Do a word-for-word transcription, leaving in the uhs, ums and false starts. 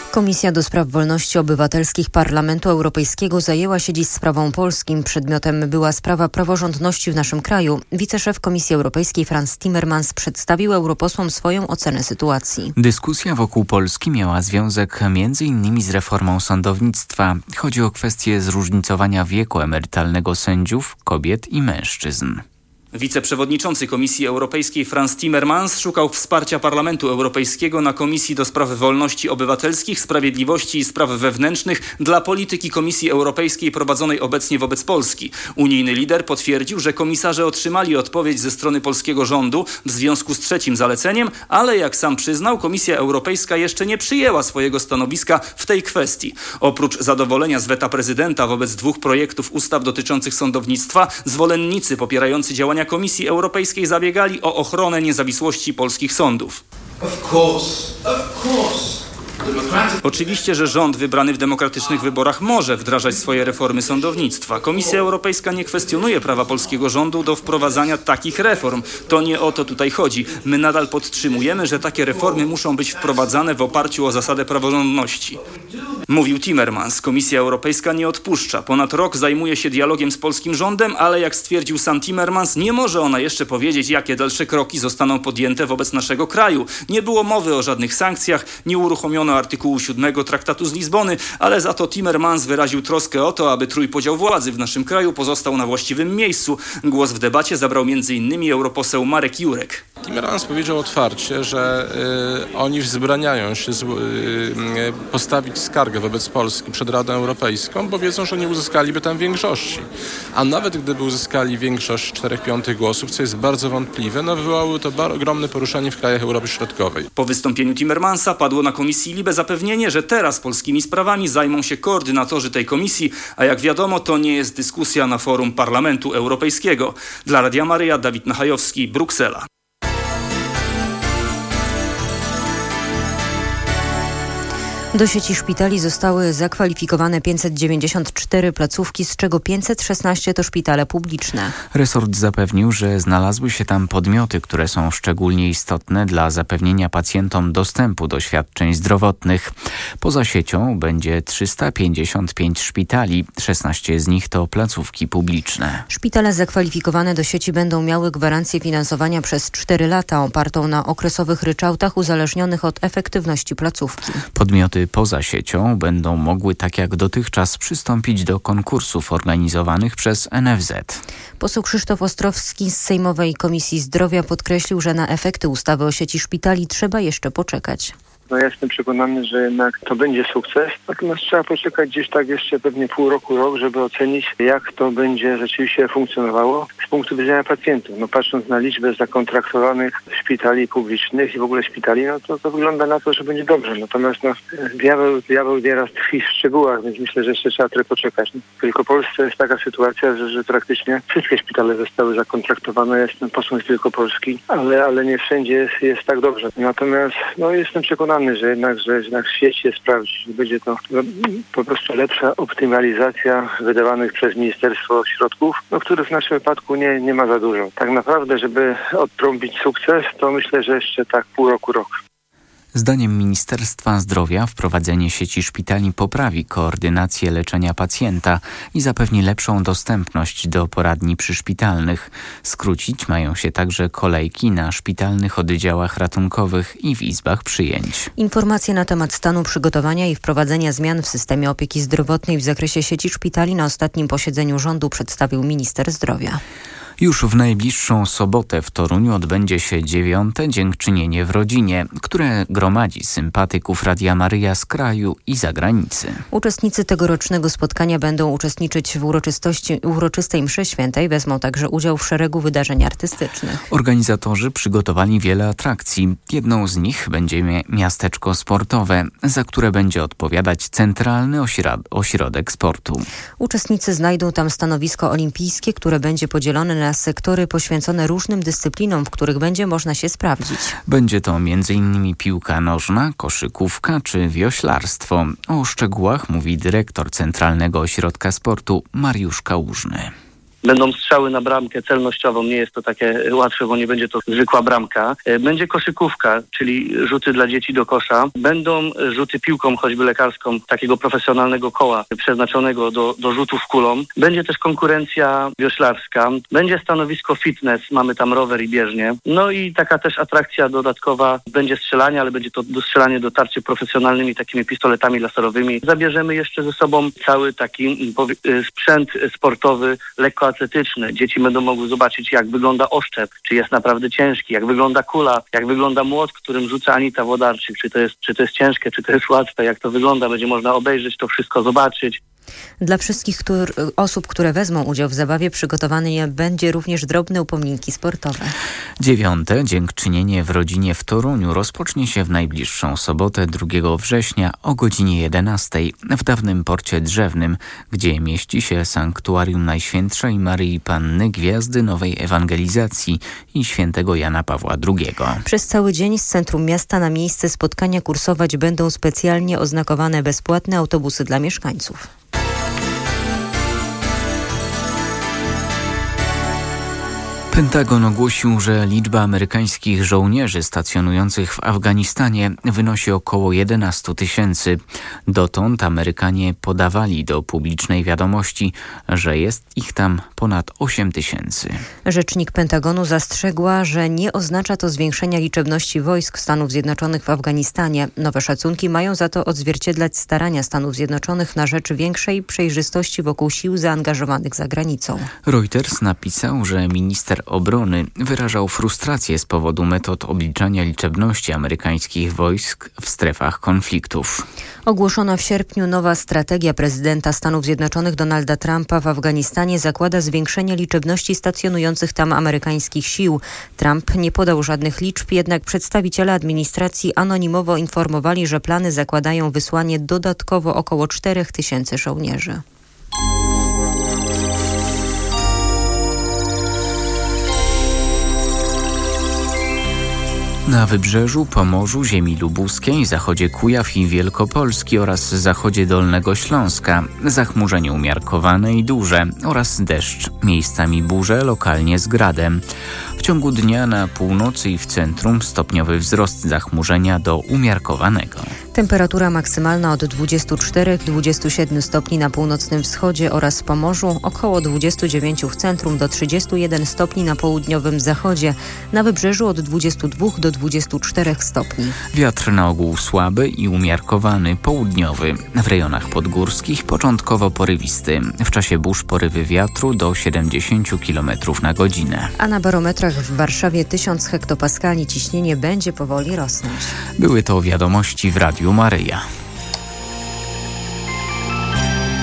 Komisja do Spraw Wolności Obywatelskich Parlamentu Europejskiego zajęła się dziś sprawą Polski. Przedmiotem była sprawa praworządności w naszym kraju. Wiceszef Komisji Europejskiej Frans Timmermans przedstawił europosłom swoją ocenę sytuacji. Dyskusja wokół Polski miała związek między innymi z reformą sądownictwa. Chodzi o kwestię zróżnicowania wieku emerytalnego sędziów, kobiet i mężczyzn. Wiceprzewodniczący Komisji Europejskiej Frans Timmermans szukał wsparcia Parlamentu Europejskiego na Komisji do Spraw Wolności Obywatelskich, Sprawiedliwości i Spraw Wewnętrznych dla polityki Komisji Europejskiej prowadzonej obecnie wobec Polski. Unijny lider potwierdził, że komisarze otrzymali odpowiedź ze strony polskiego rządu w związku z trzecim zaleceniem, ale jak sam przyznał, Komisja Europejska jeszcze nie przyjęła swojego stanowiska w tej kwestii. Oprócz zadowolenia z weta prezydenta wobec dwóch projektów ustaw dotyczących sądownictwa, zwolennicy popierający działania Komisji Europejskiej zabiegali o ochronę niezawisłości polskich sądów. Of course, of course. Oczywiście, że rząd wybrany w demokratycznych wyborach może wdrażać swoje reformy sądownictwa. Komisja Europejska nie kwestionuje prawa polskiego rządu do wprowadzania takich reform. To nie o to tutaj chodzi. My nadal podtrzymujemy, że takie reformy muszą być wprowadzane w oparciu o zasadę praworządności. Mówił Timmermans. Komisja Europejska nie odpuszcza. Ponad rok zajmuje się dialogiem z polskim rządem, ale jak stwierdził sam Timmermans, nie może ona jeszcze powiedzieć, jakie dalsze kroki zostaną podjęte wobec naszego kraju. Nie było mowy o żadnych sankcjach, nie uruchomiono artykułu siódmego Traktatu z Lizbony, ale za to Timmermans wyraził troskę o to, aby trójpodział władzy w naszym kraju pozostał na właściwym miejscu. Głos w debacie zabrał między innymi europoseł Marek Jurek. Timmermans powiedział otwarcie, że y, oni wzbraniają się z, y, y, postawić skargę wobec Polski przed Radą Europejską, bo wiedzą, że nie uzyskaliby tam większości. A nawet gdyby uzyskali większość czterech piątych głosów, co jest bardzo wątpliwe, no wywołały to bar- ogromne poruszenie w krajach Europy Środkowej. Po wystąpieniu Timmermansa padło na Komisji Libe zapewnienie, że teraz polskimi sprawami zajmą się koordynatorzy tej komisji, a jak wiadomo, to nie jest dyskusja na forum Parlamentu Europejskiego. Dla Radia Maryja, Dawid Nachajowski, Bruksela. Do sieci szpitali zostały zakwalifikowane pięćset dziewięćdziesiąt cztery placówki, z czego pięćset szesnaście to szpitale publiczne. Resort zapewnił, że znalazły się tam podmioty, które są szczególnie istotne dla zapewnienia pacjentom dostępu do świadczeń zdrowotnych. Poza siecią będzie trzysta pięćdziesiąt pięć szpitali, szesnaście z nich to placówki publiczne. Szpitale zakwalifikowane do sieci będą miały gwarancję finansowania przez cztery lata opartą na okresowych ryczałtach uzależnionych od efektywności placówki. Podmioty poza siecią będą mogły tak jak dotychczas przystąpić do konkursów organizowanych przez N F Z. Poseł Krzysztof Ostrowski z Sejmowej Komisji Zdrowia podkreślił, że na efekty ustawy o sieci szpitali trzeba jeszcze poczekać. No ja jestem przekonany, że jednak to będzie sukces, natomiast trzeba poczekać gdzieś tak jeszcze pewnie pół roku, rok, żeby ocenić, jak to będzie rzeczywiście funkcjonowało z punktu widzenia pacjentów. No patrząc na liczbę zakontraktowanych szpitali publicznych i w ogóle szpitali, no to, to wygląda na to, że będzie dobrze. Natomiast no, diabeł, diabeł nieraz tkwi w szczegółach, więc myślę, że jeszcze trzeba trochę poczekać. No, tylko w Polsce jest taka sytuacja, że, że praktycznie wszystkie szpitale zostały zakontraktowane. Ja jestem posłem z Wielkopolski, ale, ale nie wszędzie jest, jest tak dobrze. Natomiast no, jestem przekonany, że jednak, że jednak sieć się sprawdzi, że będzie to po prostu lepsza optymalizacja wydawanych przez ministerstwo środków, no, których w naszym wypadku nie, nie ma za dużo. Tak naprawdę, żeby odtrąbić sukces, to myślę, że jeszcze tak pół roku, rok. Zdaniem Ministerstwa Zdrowia wprowadzenie sieci szpitali poprawi koordynację leczenia pacjenta i zapewni lepszą dostępność do poradni przyszpitalnych. Skrócić mają się także kolejki na szpitalnych oddziałach ratunkowych i w izbach przyjęć. Informacje na temat stanu przygotowania i wprowadzenia zmian w systemie opieki zdrowotnej w zakresie sieci szpitali na ostatnim posiedzeniu rządu przedstawił minister zdrowia. Już w najbliższą sobotę w Toruniu odbędzie się dziewiąte Dziękczynienie w rodzinie, które gromadzi sympatyków Radia Maryja z kraju i zagranicy. Uczestnicy tegorocznego spotkania będą uczestniczyć w uroczystości, uroczystej mszy świętej, wezmą także udział w szeregu wydarzeń artystycznych. Organizatorzy przygotowali wiele atrakcji. Jedną z nich będzie miasteczko sportowe, za które będzie odpowiadać Centralny Ośrod- Ośrodek Sportu. Uczestnicy znajdą tam stanowisko olimpijskie, które będzie podzielone na sektory poświęcone różnym dyscyplinom, w których będzie można się sprawdzić. Będzie to między innymi piłka nożna, koszykówka czy wioślarstwo. O szczegółach mówi dyrektor Centralnego Ośrodka Sportu Mariusz Kałużny. Będą strzały na bramkę celnościową, nie jest to takie łatwe, bo nie będzie to zwykła bramka. Będzie koszykówka, czyli rzuty dla dzieci do kosza. Będą rzuty piłką, choćby lekarską, takiego profesjonalnego koła przeznaczonego do, do rzutów kulą. Będzie też konkurencja wioślarska. Będzie stanowisko fitness, mamy tam rower i bieżnię. No i taka też atrakcja dodatkowa, będzie strzelanie, ale będzie to do strzelanie do tarczy profesjonalnymi takimi pistoletami laserowymi. Zabierzemy jeszcze ze sobą cały taki sprzęt sportowy, lekkoatletyczny. Dzieci będą mogły zobaczyć, jak wygląda oszczep, czy jest naprawdę ciężki, jak wygląda kula, jak wygląda młot, którym rzuca Anita Włodarczyk, czy to jest, czy to jest ciężkie, czy to jest łatwe, jak to wygląda. Będzie można obejrzeć to wszystko, zobaczyć. Dla wszystkich który, osób, które wezmą udział w zabawie, przygotowany będzie również drobne upominki sportowe. Dziewiąte dziękczynienie w rodzinie w Toruniu rozpocznie się w najbliższą sobotę drugiego września o godzinie jedenastej w dawnym porcie drzewnym, gdzie mieści się sanktuarium Najświętszej Maryi Panny Gwiazdy Nowej Ewangelizacji i świętego Jana Pawła drugiego. Przez cały dzień z centrum miasta na miejsce spotkania kursować będą specjalnie oznakowane bezpłatne autobusy dla mieszkańców. Pentagon ogłosił, że liczba amerykańskich żołnierzy stacjonujących w Afganistanie wynosi około jedenaście tysięcy. Dotąd Amerykanie podawali do publicznej wiadomości, że jest ich tam ponad osiem tysięcy. Rzecznik Pentagonu zastrzegła, że nie oznacza to zwiększenia liczebności wojsk Stanów Zjednoczonych w Afganistanie. Nowe szacunki mają za to odzwierciedlać starania Stanów Zjednoczonych na rzecz większej przejrzystości wokół sił zaangażowanych za granicą. Reuters napisał, że minister obrony wyrażał frustrację z powodu metod obliczania liczebności amerykańskich wojsk w strefach konfliktów. Ogłoszona w sierpniu nowa strategia prezydenta Stanów Zjednoczonych Donalda Trumpa w Afganistanie zakłada zwiększenie liczebności stacjonujących tam amerykańskich sił. Trump nie podał żadnych liczb, jednak przedstawiciele administracji anonimowo informowali, że plany zakładają wysłanie dodatkowo około czterech tysięcy żołnierzy. Na wybrzeżu, Pomorzu, ziemi lubuskiej, zachodzie Kujaw i Wielkopolski oraz zachodzie Dolnego Śląska zachmurzenie umiarkowane i duże oraz deszcz, miejscami burze, lokalnie z gradem. W ciągu dnia na północy i w centrum stopniowy wzrost zachmurzenia do umiarkowanego. Temperatura maksymalna od dwudziestu czterech do dwudziestu siedmiu stopni na północnym wschodzie oraz Pomorzu, około dwudziestu dziewięciu w centrum do trzydziestu jeden stopni na południowym zachodzie, na wybrzeżu od dwudziestu dwóch do dwudziestu czterech stopni. Wiatr na ogół słaby i umiarkowany, południowy. W rejonach podgórskich początkowo porywisty. W czasie burz porywy wiatru do siedemdziesięciu kilometrów na godzinę. A na barometrach w Warszawie tysiąc hektopaskali ciśnienie będzie powoli rosnąć. Były to wiadomości w Radiu Maryja.